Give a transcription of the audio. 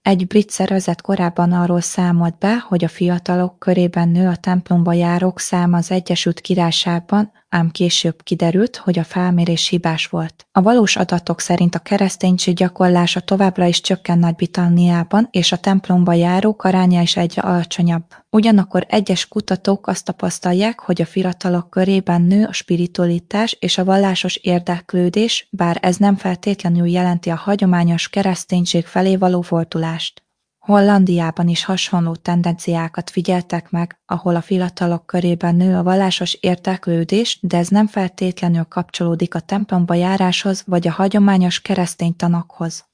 Egy brit szervezet korábban arról számolt be, hogy a fiatalok körében nő a templomba járók száma az Egyesült Királyságban, ám később kiderült, hogy a felmérés hibás volt. A valós adatok szerint a kereszténység gyakorlása továbbra is csökken Nagy-Britanniában, és a templomba járók aránya is egyre alacsonyabb. Ugyanakkor egyes kutatók azt tapasztalják, hogy a fiatalok körében nő a spiritualitás és a vallásos érdeklődés, bár ez nem feltétlenül jelenti a hagyományos kereszténység felé való fordulást. Hollandiában is hasonló tendenciákat figyeltek meg, ahol a fiatalok körében nő a vallásos érdeklődés, de ez nem feltétlenül kapcsolódik a templomba járáshoz vagy a hagyományos keresztény tanokhoz.